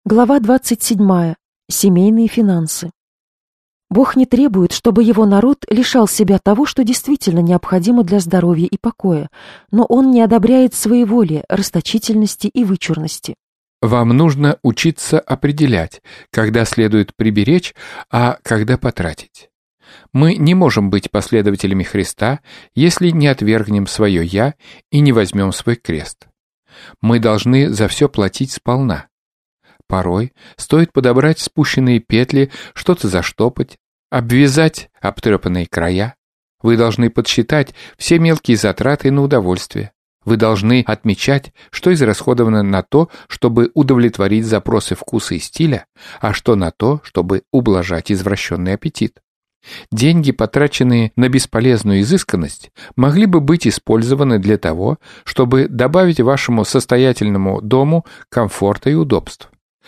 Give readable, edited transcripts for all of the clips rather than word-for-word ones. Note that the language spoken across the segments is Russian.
Глава 27. Семейные финансы. Бог не требует, чтобы его народ лишал себя того, что действительно необходимо для здоровья и покоя, но он не одобряет своеволия, расточительности и вычурности. Вам нужно учиться определять, когда следует приберечь, а когда потратить. Мы не можем быть последователями Христа, если не отвергнем свое «я» и не возьмем свой крест. Мы должны за все платить сполна. Порой стоит подобрать спущенные петли, что-то заштопать, обвязать обтрепанные края. Вы должны подсчитать все мелкие затраты на удовольствие. Вы должны отмечать, что израсходовано на то, чтобы удовлетворить запросы вкуса и стиля, а что на то, чтобы ублажать извращенный аппетит. Деньги, потраченные на бесполезную изысканность, могли бы быть использованы для того, чтобы добавить вашему состоятельному дому комфорта и удобств.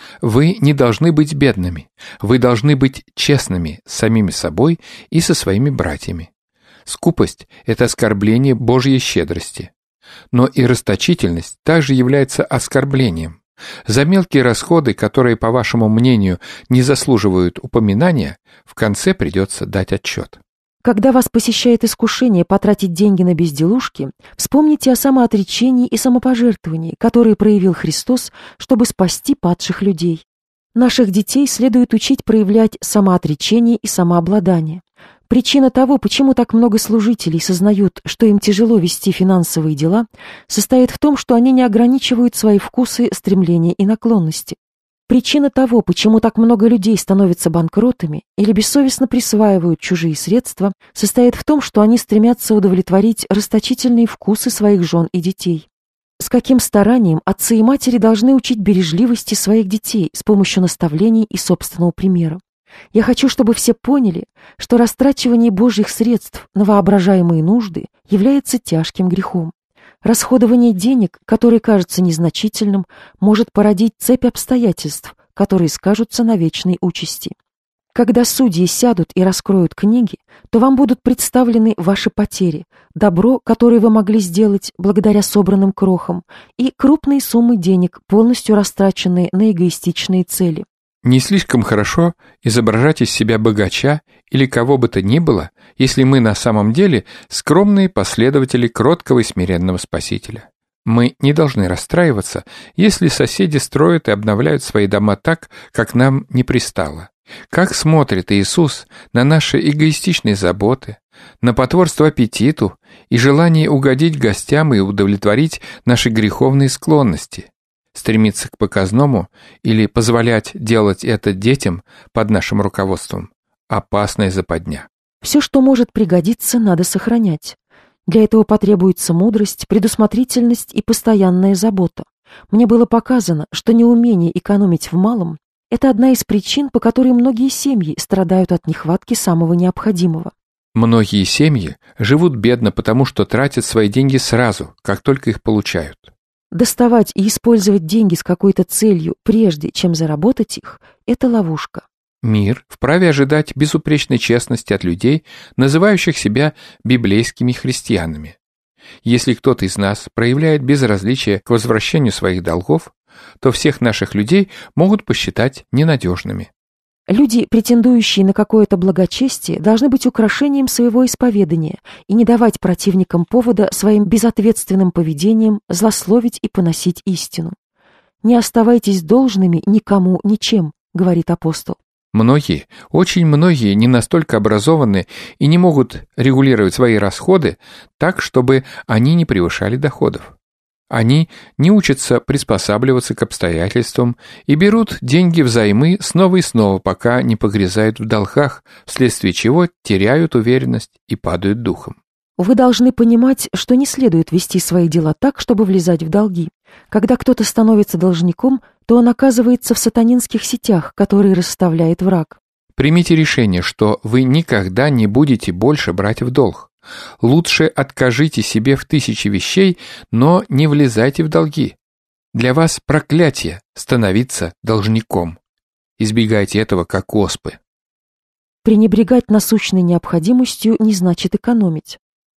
Вы не должны быть бедными, вы должны быть честными с самими собой и со своими братьями. Скупость – это оскорбление Божьей щедрости. Но и расточительность также является оскорблением. За мелкие расходы, которые, по вашему мнению, не заслуживают упоминания, в конце придется дать отчет. Когда вас посещает искушение потратить деньги на безделушки, вспомните о самоотречении и самопожертвовании, которые проявил Христос, чтобы спасти падших людей. Наших детей следует учить проявлять самоотречение и самообладание. Причина того, почему так много служителей сознают, что им тяжело вести финансовые дела, состоит в том, что они не ограничивают свои вкусы, стремления и наклонности. Причина того, почему так много людей становятся банкротами или бессовестно присваивают чужие средства, состоит в том, что они стремятся удовлетворить расточительные вкусы своих жен и детей. С каким старанием отцы и матери должны учить бережливости своих детей с помощью наставлений и собственного примера. Я хочу, чтобы все поняли, что растрачивание Божьих средств на воображаемые нужды является тяжким грехом. Расходование денег, которое кажется незначительным, может породить цепь обстоятельств, которые скажутся на вечной участи. Когда судьи сядут и раскроют книги, то вам будут представлены ваши потери, добро, которое вы могли сделать благодаря собранным крохам, и крупные суммы денег, полностью растраченные на эгоистичные цели. Не слишком хорошо изображать из себя богача или кого бы то ни было, если мы на самом деле скромные последователи кроткого и смиренного Спасителя. Мы не должны расстраиваться, если соседи строят и обновляют свои дома так, как нам не пристало. Как смотрит Иисус на наши эгоистичные заботы, на потворство аппетиту и желание угодить гостям и удовлетворить наши греховные склонности. Стремиться к показному или позволять делать это детям под нашим руководством – опасная западня. Все, что может пригодиться, надо сохранять. Для этого потребуется мудрость, предусмотрительность и постоянная забота. Мне было показано, что неумение экономить в малом – это одна из причин, по которой многие семьи страдают от нехватки самого необходимого. Многие семьи живут бедно, потому что тратят свои деньги сразу, как только их получают. Доставать и использовать деньги с какой-то целью, прежде чем заработать их – это ловушка. Мир вправе ожидать безупречной честности от людей, называющих себя библейскими христианами. Если кто-то из нас проявляет безразличие к возвращению своих долгов, то всех наших людей могут посчитать ненадежными. Люди, претендующие на какое-то благочестие, должны быть украшением своего исповедания и не давать противникам повода своим безответственным поведением злословить и поносить истину. «Не оставайтесь должными никому ничем», — говорит апостол. Многие, очень многие не настолько образованы и не могут регулировать свои расходы так, чтобы они не превышали доходов. Они не учатся приспосабливаться к обстоятельствам и берут деньги взаймы снова и снова, пока не погрязают в долгах, вследствие чего теряют уверенность и падают духом. Вы должны понимать, что не следует вести свои дела так, чтобы влезать в долги. Когда кто-то становится должником, то он оказывается в сатанинских сетях, которые расставляет враг. Примите решение, что вы никогда не будете больше брать в долг. Лучше откажите себе в 1000 вещей, но не влезайте в долги. Для вас проклятие становиться должником. Избегайте этого как оспы. Пренебрегать насущной необходимостью не значит экономить.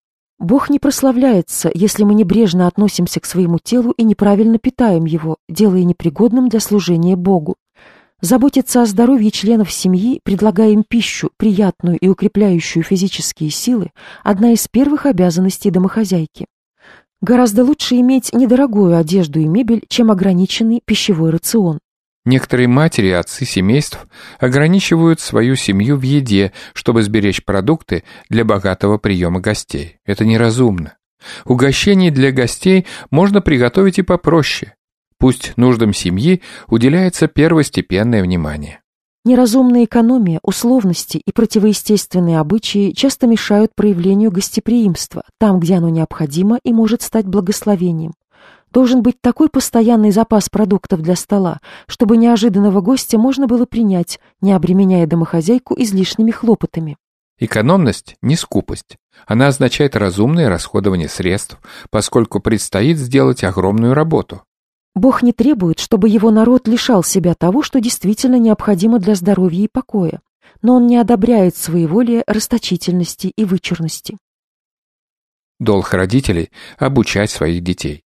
Бог не прославляется, если мы небрежно относимся к своему телу и неправильно питаем его, делая непригодным для служения Богу. Заботиться о здоровье членов семьи, предлагая им пищу, приятную и укрепляющую физические силы, одна из первых обязанностей домохозяйки. Гораздо лучше иметь недорогую одежду и мебель, чем ограниченный пищевой рацион. Некоторые матери и отцы семейств ограничивают свою семью в еде, чтобы сберечь продукты для богатого приема гостей. Это неразумно. Угощений для гостей можно приготовить и попроще. Пусть нуждам семьи уделяется первостепенное внимание. Неразумная экономия, условности и противоестественные обычаи часто мешают проявлению гостеприимства, там, где оно необходимо и может стать благословением. Должен быть такой постоянный запас продуктов для стола, чтобы неожиданного гостя можно было принять, не обременяя домохозяйку излишними хлопотами. Экономность – не скупость. Она означает разумное расходование средств, поскольку предстоит сделать огромную работу. Бог не требует, чтобы его народ лишал себя того, что действительно необходимо для здоровья и покоя, но он не одобряет своеволие, расточительности и вычурности. Долг родителей – обучать своих детей.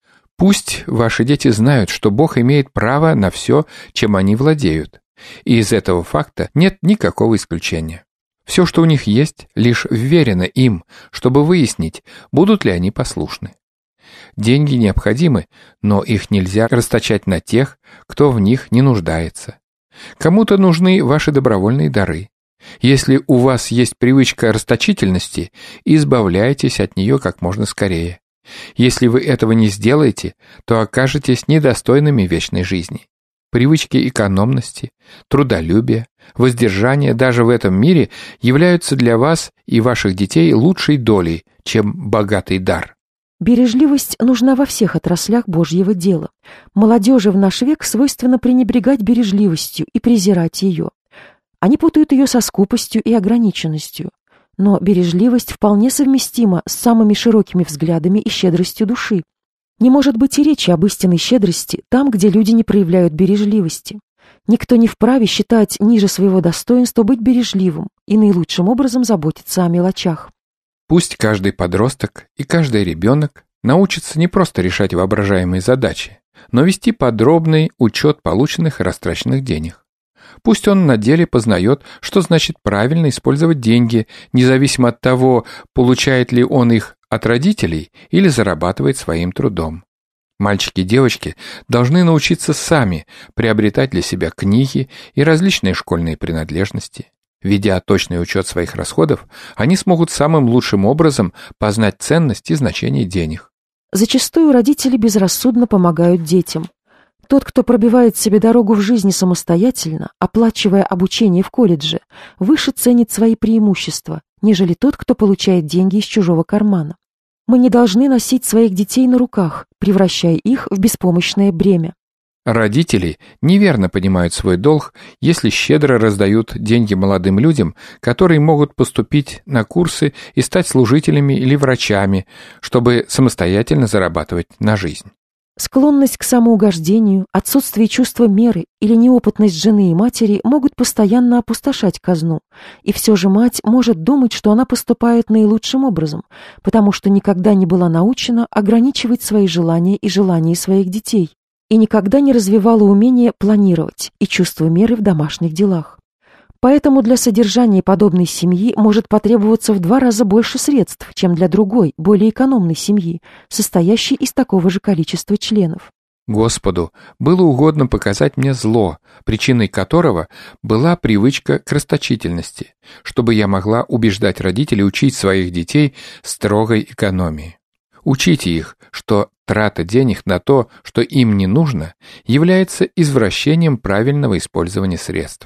Пусть ваши дети знают, что Бог имеет право на все, чем они владеют, и из этого факта нет никакого исключения. Все, что у них есть, лишь вверено им, чтобы выяснить, будут ли они послушны. Деньги необходимы, но их нельзя расточать на тех, кто в них не нуждается. Кому-то нужны ваши добровольные дары. Если у вас есть привычка расточительности, избавляйтесь от нее как можно скорее. Если вы этого не сделаете, то окажетесь недостойными вечной жизни. Привычки экономности, трудолюбия, воздержания даже в этом мире являются для вас и ваших детей лучшей долей, чем богатый дар. Бережливость нужна во всех отраслях Божьего дела. Молодежи в наш век свойственно пренебрегать бережливостью и презирать ее. Они путают ее со скупостью и ограниченностью. Но бережливость вполне совместима с самыми широкими взглядами и щедростью души. Не может быть и речи об истинной щедрости там, где люди не проявляют бережливости. Никто не вправе считать ниже своего достоинства быть бережливым и наилучшим образом заботиться о мелочах. Пусть каждый подросток и каждый ребенок научится не просто решать воображаемые задачи, но вести подробный учет полученных и растраченных денег. Пусть он на деле познает, что значит правильно использовать деньги, независимо от того, получает ли он их от родителей или зарабатывает своим трудом. Мальчики и девочки должны научиться сами приобретать для себя книги и различные школьные принадлежности. Ведя точный учет своих расходов, они смогут самым лучшим образом познать ценность и значение денег. Зачастую родители безрассудно помогают детям. Тот, кто пробивает себе дорогу в жизни самостоятельно, оплачивая обучение в колледже, выше ценит свои преимущества, нежели тот, кто получает деньги из чужого кармана. Мы не должны носить своих детей на руках, превращая их в беспомощное бремя. Родители неверно понимают свой долг, если щедро раздают деньги молодым людям, которые могут поступить на курсы и стать служителями или врачами, чтобы самостоятельно зарабатывать на жизнь. Склонность к самоугождению, отсутствие чувства меры или неопытность жены и матери могут постоянно опустошать казну, и все же мать может думать, что она поступает наилучшим образом, потому что никогда не была научена ограничивать свои желания и желания своих детей, и никогда не развивала умение планировать и чувство меры в домашних делах. Поэтому для содержания подобной семьи может потребоваться в 2 раза больше средств, чем для другой, более экономной семьи, состоящей из такого же количества членов. Господу было угодно показать мне зло, причиной которого была привычка к расточительности, чтобы я могла убеждать родителей учить своих детей строгой экономии. Учите их, что трата денег на то, что им не нужно, является извращением правильного использования средств.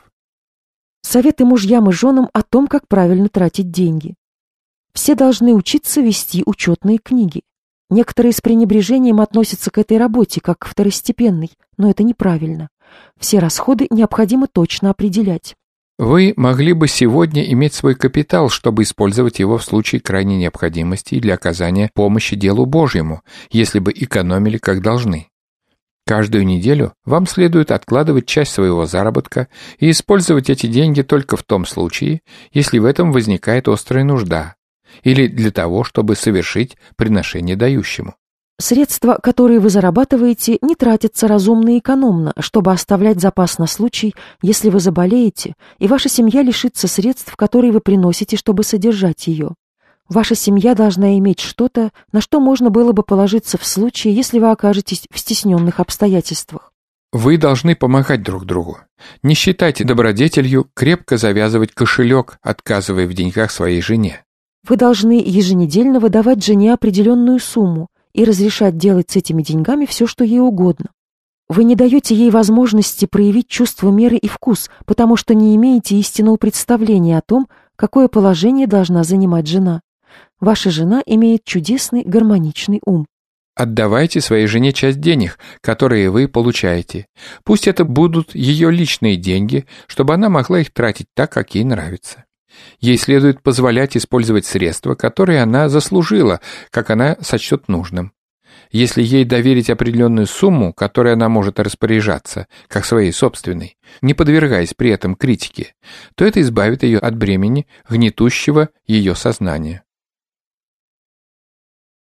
Советы мужьям и женам о том, как правильно тратить деньги. Все должны учиться вести учетные книги. Некоторые с пренебрежением относятся к этой работе как к второстепенной, но это неправильно. Все расходы необходимо точно определять. Вы могли бы сегодня иметь свой капитал, чтобы использовать его в случае крайней необходимости и для оказания помощи делу Божьему, если бы экономили как должны. Каждую неделю вам следует откладывать часть своего заработка и использовать эти деньги только в том случае, если в этом возникает острая нужда, или для того, чтобы совершить приношение дающему. Средства, которые вы зарабатываете, не тратятся разумно и экономно, чтобы оставлять запас на случай, если вы заболеете, и ваша семья лишится средств, которые вы приносите, чтобы содержать ее. Ваша семья должна иметь что-то, на что можно было бы положиться в случае, если вы окажетесь в стесненных обстоятельствах. Вы должны помогать друг другу. Не считайте добродетелью крепко завязывать кошелек, отказывая в деньгах своей жене. Вы должны еженедельно выдавать жене определенную сумму и разрешать делать с этими деньгами все, что ей угодно. Вы не даете ей возможности проявить чувство меры и вкус, потому что не имеете истинного представления о том, какое положение должна занимать жена. Ваша жена имеет чудесный гармоничный ум. Отдавайте своей жене часть денег, которые вы получаете. Пусть это будут ее личные деньги, чтобы она могла их тратить так, как ей нравится. Ей следует позволять использовать средства, которые она заслужила, как она сочтет нужным. Если ей доверить определенную сумму, которой она может распоряжаться, как своей собственной, не подвергаясь при этом критике, то это избавит ее от бремени, гнетущего ее сознания.